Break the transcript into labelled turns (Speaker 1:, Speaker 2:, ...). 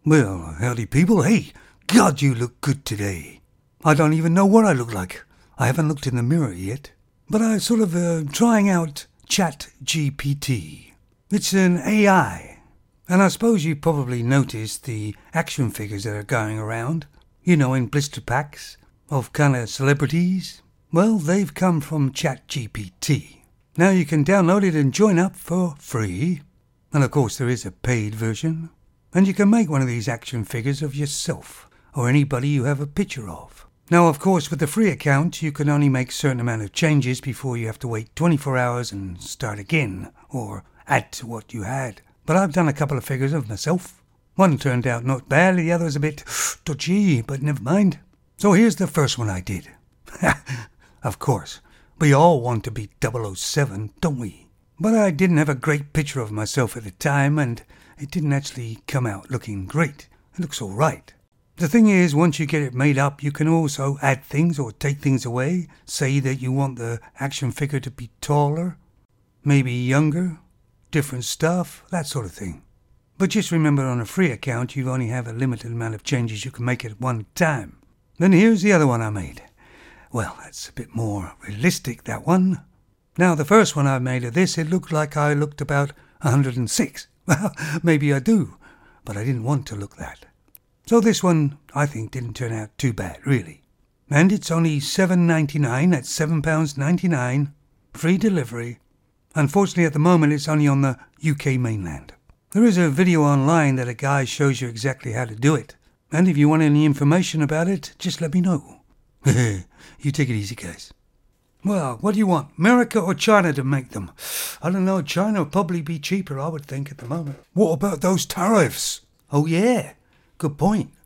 Speaker 1: Well, howdy people. Hey, God, you look good today. I don't even know what I look like. I haven't looked in the mirror yet. But I'm sort of trying out ChatGPT. It's an AI. And I suppose you probably noticed the action figures that are going around. You know, in blister packs of kind of celebrities. Well, they've come from ChatGPT. Now you can download it and join up for free. And of course there is a paid version. And you can make one of these action figures of yourself or anybody you have a picture of. Now, of course, with the free account, you can only make a certain amount of changes before you have to wait 24 hours and start again or add to what you had. But I've done a couple of figures of myself. One turned out not bad, the other was a bit dodgy, but never mind. So here's the first one I did. Of course, we all want to be 007, don't we? But I didn't have a great picture of myself at the time, and it didn't actually come out looking great. It looks all right. The thing is, once you get it made up, you can also add things or take things away. Say that you want the action figure to be taller, maybe younger, different stuff, that sort of thing. But just remember, on a free account, you only have a limited amount of changes you can make at one time. Then here's the other one I made. Well, that's a bit more realistic, that one. Now, the first one I made of this, it looked like I looked about 106. Well, maybe I do, but I didn't want to look that. So this one, I think, didn't turn out too bad, really. And it's only $7.99, that's £7.99, free delivery. Unfortunately, at the moment, it's only on the UK mainland. There is a video online that a guy shows you exactly how to do it. And if you want any information about it, just let me know. You take it easy, guys. Well, what do you want, America or China to make them? I don't know, China would probably be cheaper, I would think, at the moment. What about those tariffs? Oh, yeah, good point.